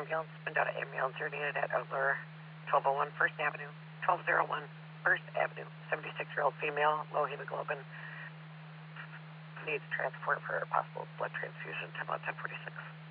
ambulance, Mendota ambulance are needed at Outdoor 1201 First Avenue, 1201 First Avenue. 76-year-old female, low hemoglobin, needs transport for a possible blood transfusion. Time out 1046.